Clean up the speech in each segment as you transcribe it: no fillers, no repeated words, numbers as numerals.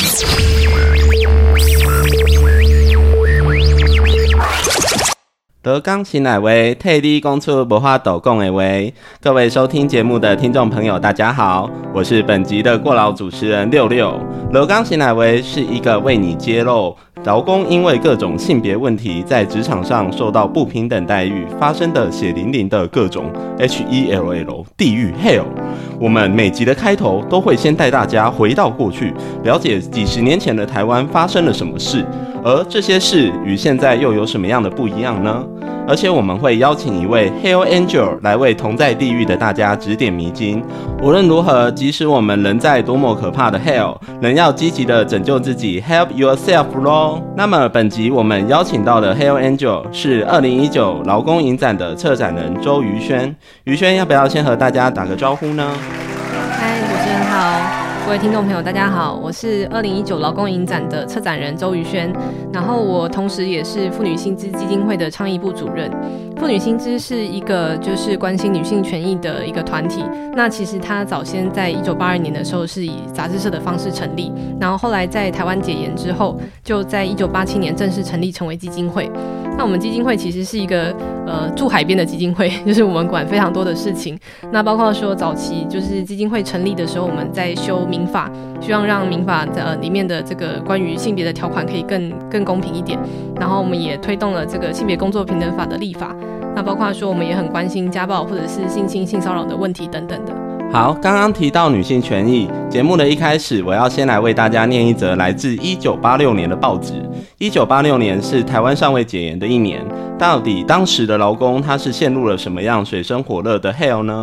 德刚醒来为替你讲出无法度讲的话。各位收听节目的听众朋友大家好，我是本集的过劳主持人六六。德刚醒来为是一个为你揭露劳工因为各种性别问题在职场上受到不平等待遇发生的血淋淋的各种 HELL 地狱 Hell。 我们每集的开头都会先带大家回到过去，了解几十年前的台湾发生了什么事，而这些事与现在又有什么样的不一样呢？而且我们会邀请一位 Hell Angel 来为同在地狱的大家指点迷津。无论如何，即使我们人在多么可怕的 Hell， 仍要积极的拯救自己 Help yourself 咯。那么本集我们邀请到的 Hell Angel 是2019劳工影展的策展人周瑜轩。瑜轩要不要先和大家打个招呼呢？ 嗨，主持人好，各位听众朋友大家好，我是2019劳工影展的策展人周瑜轩，然后我同时也是妇女新知基金会的倡议部主任。妇女新知是一个就是关心女性权益的一个团体，那其实它早先在1982年的时候是以杂志社的方式成立，然后后来在台湾解严之后，就在1987年正式成立成为基金会。那我们基金会其实是一个住海边的基金会，就是我们管非常多的事情，那包括说早期就是基金会成立的时候，我们在修民法，希望让民法里面的这个关于性别的条款可以更公平一点，然后我们也推动了这个性别工作平等法的立法，那包括说我们也很关心家暴或者是性侵性骚扰的问题等等的。 好，刚刚提到女性权益，节目的一开始我要先来为大家念一则来自1986年的报纸。1986年是台湾尚未解严的一年，到底当时的劳工他是陷入了什么样水深火热的 hell 呢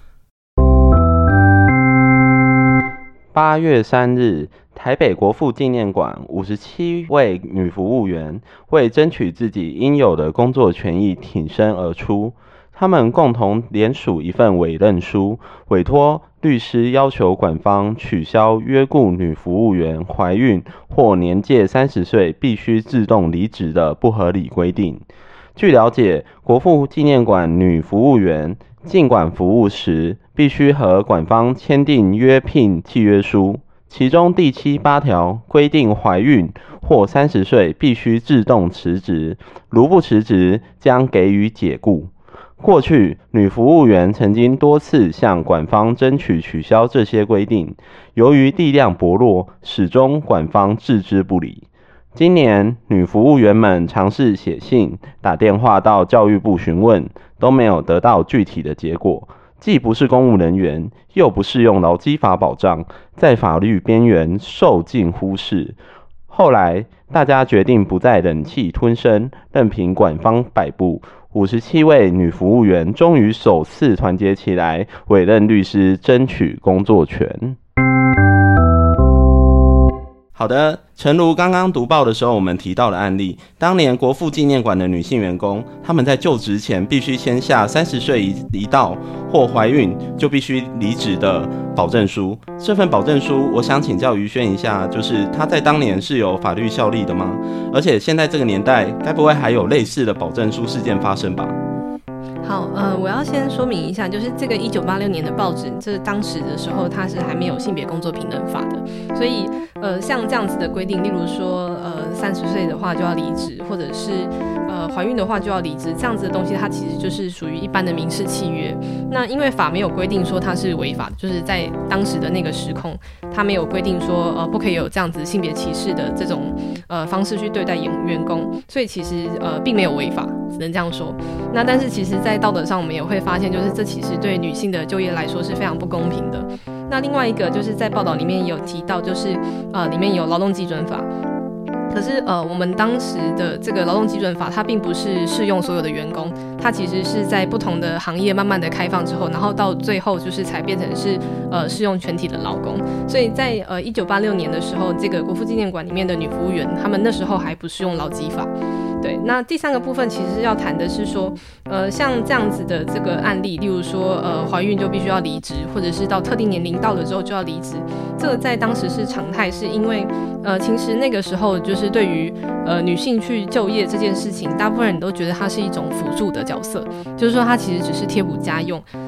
？8月3日，台北国父纪念馆57位女服务员为争取自己应有的工作权益挺身而出。他们共同联署一份委任书，委托律师要求馆方取消约雇女服务员怀孕或年届30岁必须自动离职的不合理规定。据了解，国父纪念馆女服务员进馆服务时，必须和馆方签订约聘契约书，其中第7、8条规定怀孕或30岁必须自动辞职，如不辞职将给予解雇。过去，女服务员曾经多次向馆方争取取消这些规定，由于力量薄弱，始终馆方置之不理。今年，女服务员们尝试写信、打电话到教育部询问，都没有得到具体的结果。既不是公务人员，又不适用劳基法保障，在法律边缘受尽忽视。后来，大家决定不再忍气吞声，任凭馆方摆布。57位女服务员终于首次团结起来，委任律师争取工作权。好的，诚如刚刚读报的时候我们提到的案例，当年国父纪念馆的女性员工，她们在就职前必须签下30岁一到或怀孕就必须离职的保证书。这份保证书我想请教瑜轩一下，就是它在当年是有法律效力的吗？而且现在这个年代该不会还有类似的保证书事件发生吧？ 好，我要先说明一下，就是这个1986年的报纸，这当时的时候它是还没有性别工作平等法的，所以像这样子的规定，例如说30岁的话就要离职，或者是怀孕的话就要离职，这样子的东西它其实就是属于一般的民事契约。那因为法没有规定说它是违法的，就是在当时的那个时空，它没有规定说不可以有这样子性别歧视的这种方式去对待员工，所以其实并没有违法，只能这样说。那但是其实在道德上我们也会发现，就是这其实对女性的就业来说是非常不公平的。那另外一个就是在报道里面有提到，就是里面有劳动基准法，可是我们当时的这个劳动基准法它并不是适用所有的员工，它其实是在不同的行业慢慢的开放之后，然后到最后就是才变成是适用全体的劳工。所以在1986年的时候，这个国父纪念馆里面的女服务员，他们那时候还不适用劳基法。对，那第三个部分其实要谈的是说，像这样子的这个案例，例如说，怀孕就必须要离职，或者是到特定年龄到了之后就要离职，这个在当时是常态，是因为，其实那个时候就是对于女性去就业这件事情，大部分人都觉得它是一种辅助的角色，就是说它其实只是贴补家用。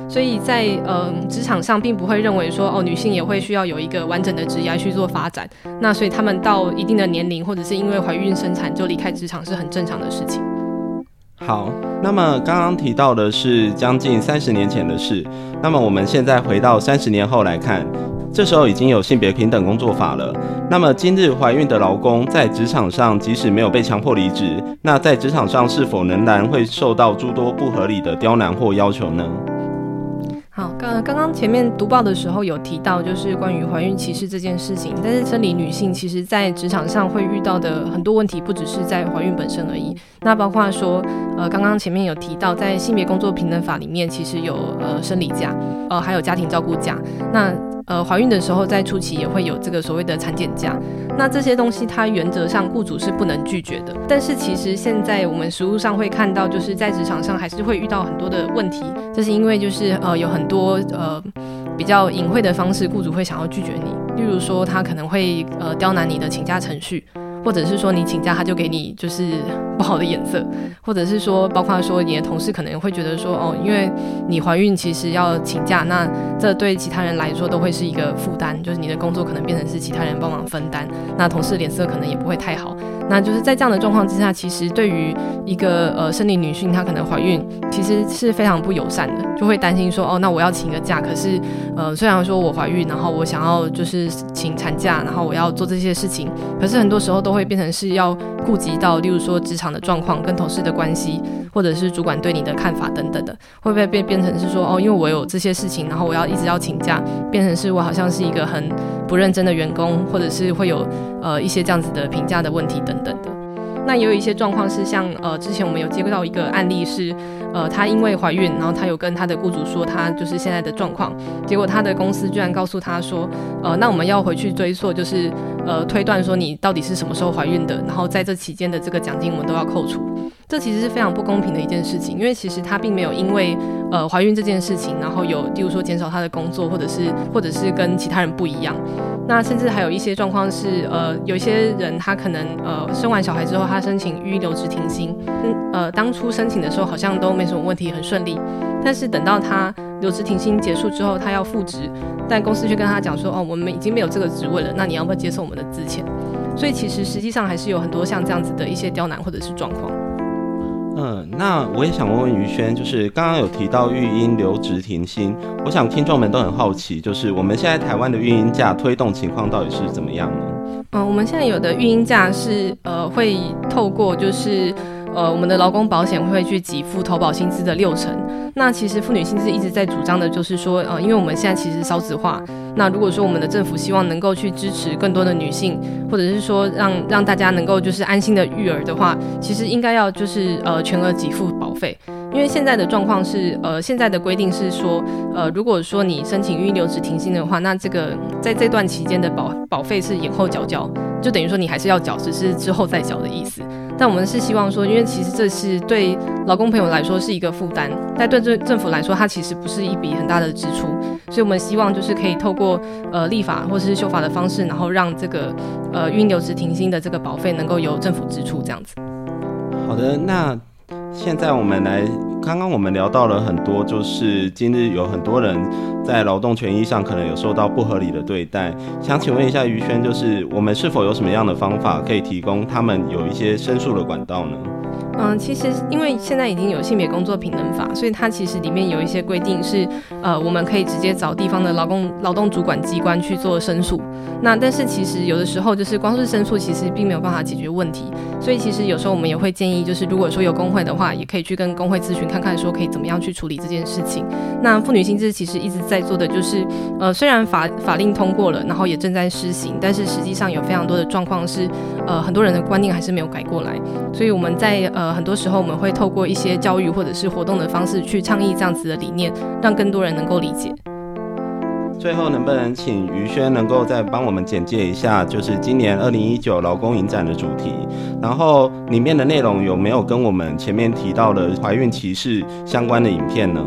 所以在职场上并不会认为说女性也会需要有一个完整的职业去做发展，那所以他们到一定的年龄或者是因为怀孕生产就离开职场是很正常的事情。 好，那么刚刚提到的是将近30年前的事，那么我们现在回到30年后来看，这时候已经有性别平等工作法了。那么今日怀孕的劳工在职场上即使没有被强迫离职，那在职场上是否仍然会受到诸多不合理的刁难或要求呢？ 好，刚刚前面读报的时候有提到，就是关于怀孕歧视这件事情。但是生理女性其实在职场上会遇到的很多问题，不只是在怀孕本身而已。那包括说，刚刚前面有提到，在性别工作平等法里面，其实有生理假，还有家庭照顾假。那怀孕的时候在初期也会有这个所谓的产检假，那这些东西它原则上雇主是不能拒绝的。但是其实现在我们实务上会看到，就是在职场上还是会遇到很多的问题，这是因为就是有很多比较隐晦的方式，雇主会想要拒绝你，例如说他可能会刁难你的请假程序，或者是说你请假他就给你就是不好的眼色，或者是说包括说你的同事可能会觉得说因为你怀孕其实要请假，那这对其他人来说都会是一个负担，就是你的工作可能变成是其他人帮忙分担，那同事脸色可能也不会太好。那就是在这样的状况之下，其实对于一个生理女性她可能怀孕其实是非常不友善的，就会担心说那我要请个假，可是虽然说我怀孕，然后我想要就是请产假，然后我要做这些事情，可是很多时候都会变成是要顾及到例如说职场的状况跟同事的关系，或者是主管对你的看法等等的，会不会变成是说因为我有这些事情，然后我要一直要请假，变成是我好像是一个很不认真的员工，或者是会有一些这样子的评价的问题等等的。那也有一些状况是像之前我们有接到一个案例是她因为怀孕，然后她有跟她的雇主说她就是现在的状况，结果她的公司居然告诉她说那我们要回去追溯，就是推断说你到底是什么时候怀孕的，然后在这期间的这个奖金我们都要扣除。这其实是非常不公平的一件事情，因为其实她并没有因为怀孕这件事情，然后有例如说减少她的工作，或者是跟其他人不一样。那甚至还有一些状况是有一些人他可能生完小孩之后他申请育婴留职停薪，当初申请的时候好像都没什么问题，很顺利，但是等到他留职停薪结束之后他要复职，但公司却跟他讲说我们已经没有这个职位了，那你要不要接受我们的资遣。所以其实实际上还是有很多像这样子的一些刁难或者是状况。 那我也想问问于萱，就是刚刚有提到育婴留职停薪，我想听众们都很好奇，就是我们现在台湾的育婴假推动情况到底是怎么样呢？ 我们现在有的育婴假是会透过就是我们的劳工保险会去给付投保薪资的60%。那其实妇女薪资一直在主张的就是说因为我们现在其实少子化，那如果说我们的政府希望能够去支持更多的女性，或者是说让大家能够就是安心的育儿的话，其实应该要就是全额给付保费。因为现在的状况是现在的规定是说如果说你申请育婴留职停薪的话，那这个在这段期间的保费是延后缴交，就等于说你还是要缴，只是之后再缴的意思。但我们是希望说，因为其实这是对劳工朋友来说是一个负担，但对政府来说它其实不是一笔很大的支出，所以我们希望就是可以透过立法或是修法的方式，然后让这个育婴留职停薪的这个保费能够由政府支出这样子。 好的，那现在刚刚我们聊到了很多，就是今日有很多人在劳动权益上可能有受到不合理的对待，想请问一下于萱，就是我们是否有什么样的方法可以提供他们有一些申诉的管道呢？ 其实因为现在已经有性别工作平等法，所以它其实里面有一些规定是我们可以直接找地方的劳动主管机关去做申诉。那但是其实有的时候就是光是申诉其实并没有办法解决问题，所以其实有时候我们也会建议，就是如果说有工会的话，也可以去跟工会咨询看看说可以怎么样去处理这件事情。那妇女薪资其实一直在做的就是虽然法令通过了，然后也正在施行，但是实际上有非常多的状况是很多人的观念还是没有改过来，所以我们在很多时候我们会透过一些教育或者是活动的方式去倡议这样子的理念，让更多人能够理解。 最后能不能请于萱能够再帮我们简介一下，就是今年2019劳工影展的主题，然后里面的内容有没有跟我们前面提到的怀孕歧视相关的影片呢？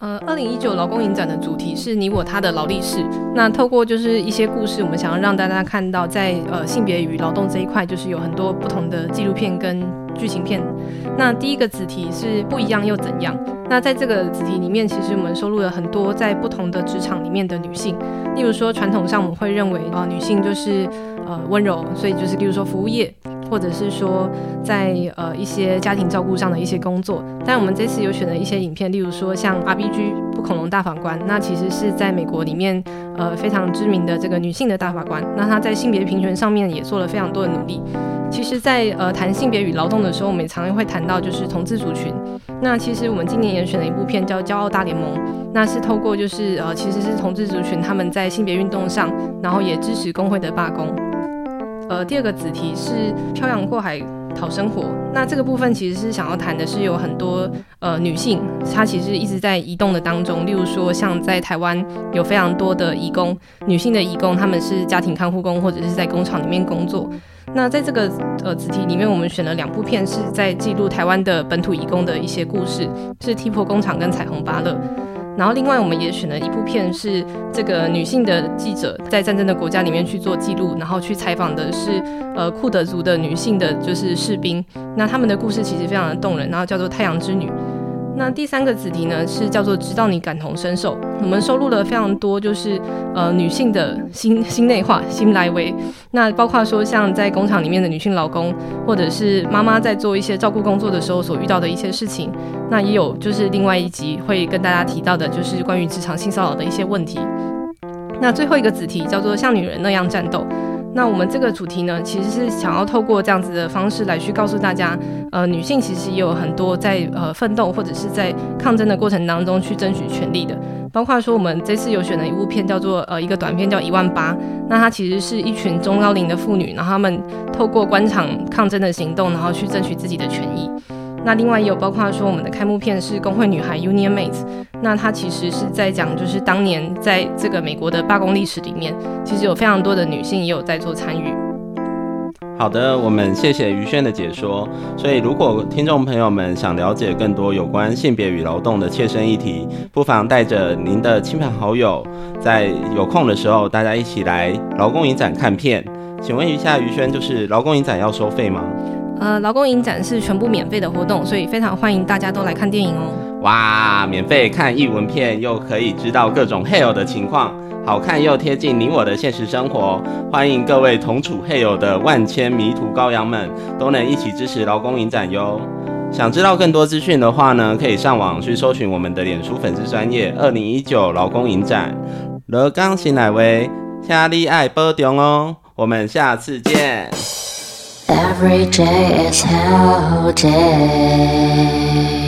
2019劳工影展的主题是你我他的劳力士。那透过就是一些故事，我们想要让大家看到在性别与劳动这一块，就是有很多不同的纪录片跟剧情片。那第一个子题是不一样又怎样？那在这个子题里面，其实我们收录了很多在不同的职场里面的女性。例如说，传统上我们会认为女性就是温柔，所以就是例如说服务业，或者是说在一些家庭照顾上的一些工作。但我们这次有选了一些影片，例如说像 RBG 不恐龙大法官，那其实是在美国里面非常知名的这个女性的大法官。那她在性别平权上面也做了非常多的努力。其实在谈性别与劳动的时候，我们也常常会谈到就是同志族群。那其实我们今年也选了一部片叫《骄傲大联盟》，那是透过就是其实是同志族群他们在性别运动上，然后也支持工会的罢工。第二个子题是漂洋过海讨生活。那这个部分其实是想要谈的是有很多女性，她其实一直在移动的当中。例如说像在台湾有非常多的移工，女性的移工，她们是家庭看护工或者是在工厂里面工作。那在这个子题里面，我们选了2部片是在记录台湾的本土移工的一些故事，是踢婆工厂跟彩虹芭乐。然后另外我们也选了一部片是这个女性的记者在战争的国家里面去做记录，然后去采访的是库德族的女性的就是士兵，那他们的故事其实非常的动人，然后叫做太阳之女。那第3个子题呢是叫做直到你感同身受。我们收录了非常多就是女性的心内话、心来为。那包括说像在工厂里面的女性劳工，或者是妈妈在做一些照顾工作的时候所遇到的一些事情。那也有就是另外一集会跟大家提到的就是关于职场性骚扰的一些问题。那最后一个子题叫做像女人那样战斗。那我们这个主题呢，其实是想要透过这样子的方式来去告诉大家，女性其实也有很多在奋斗或者是在抗争的过程当中去争取权利的。包括说我们这次有选了一部片叫做一个短片叫18000，那它其实是一群中高龄的妇女，然后她们透过官场抗争的行动，然后去争取自己的权益。那另外也有包括说我们的开幕片是工会女孩 Union Mates， 那它其实是在讲就是当年在这个美国的罢工历史里面，其实有非常多的女性也有在做参与。 好的，我们谢谢于轩的解说。所以如果听众朋友们想了解更多有关性别与劳动的切身议题，不妨带着您的亲朋好友，在有空的时候大家一起来劳工影展看片。请问一下于轩，就是劳工影展要收费吗？ 劳工影展是全部免费的活动，所以非常欢迎大家都来看电影哦。 哇，免费看艺文片，又可以知道各种 Hale 的情况，好看又贴近你我的现实生活。欢迎各位同处 Hale 的万千迷途羔羊们，都能一起支持劳工影展哟。想知道更多资讯的话呢，可以上网去搜寻我们的脸书粉丝专页2019劳工影展。劳工新来威，请你爱保重哦。我们下次见。 Every day is hell day.